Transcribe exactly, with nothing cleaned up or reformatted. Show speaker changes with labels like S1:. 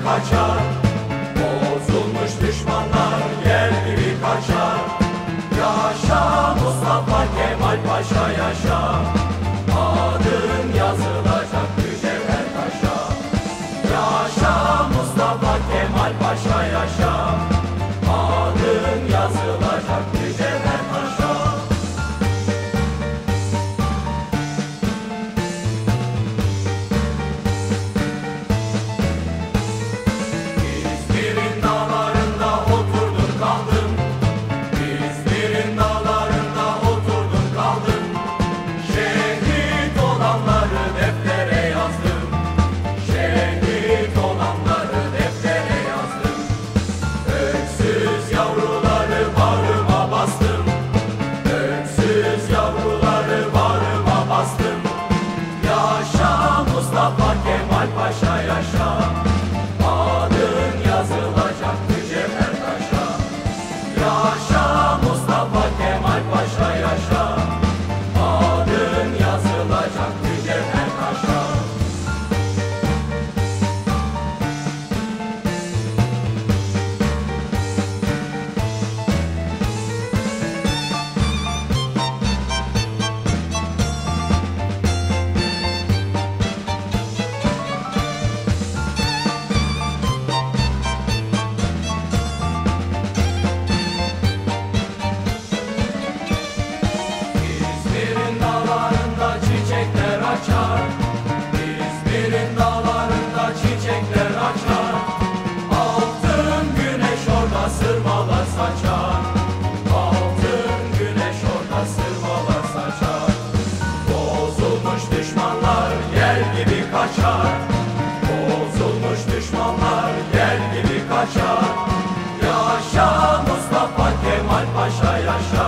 S1: kaçar. Bozulmuş düşmanlar yer gibi kaçar. Yaşa Mustafa Kemal Paşa yaşa. Adın yazılacak mücevher taşa. Yaşa Mustafa Kemal Paşa yaşa. Adın yazılacak mücevher taşa. İzmir'in dağlarında oturdum kaldım. İzmir'in dağlarında oturdum kaldım. Şehit olanları deftere yazdım. Şehit olanları deftere yazdım. Öksüz yavruları bağrıma bastım. Öksüz yavruları bağrıma bastım. Yaşa Mustafa Kemal Paşa yaşa. Adın yazılacak mücevher taşa. Yaşa Mustafa Kemal Paşa yaşa. Adın yazılacak mücevher taşa. İzmir'in dağlarında çiçekler açar. İzmir'in dağlarında çiçekler açar. Altın güneş orada sırmalar saçar. Altın güneş orada sırmalar saçar. Bozulmuş düşmanlar yer gibi kaçar. Bozulmuş düşmanlar yer gibi kaçar. Yaşa Mustafa Kemal Paşa yaşa.